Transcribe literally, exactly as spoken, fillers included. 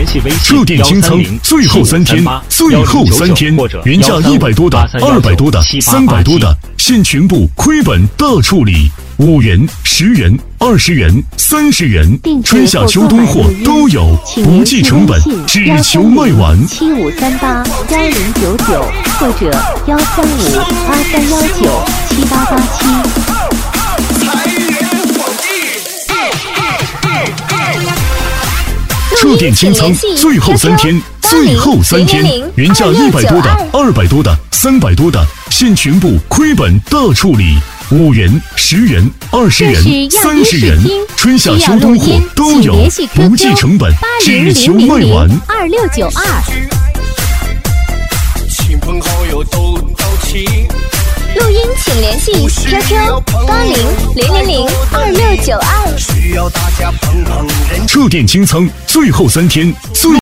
联系微信车店清仓最后三天，最后三天，原价一百多的、二百多的、三百多的，现全部亏本大处理。五元、十元、二十元、三十元，春夏秋冬货都有，不计成本，只求卖完。 七五三八幺零九九或者幺三五八三幺九七八八七。 车店清仓最后三天，最后三天，原价一百多的、二百多的、三百多的，现全部亏本大处理。五元、十元、二十元、三十元，春夏秋冬货都有，不计成本，只求卖完。 二六九二。 亲朋好友都到齐。 录音请联系 Q Q 八零零零零二六九二。 需要大家捧捧人。 车店清仓最后三天，最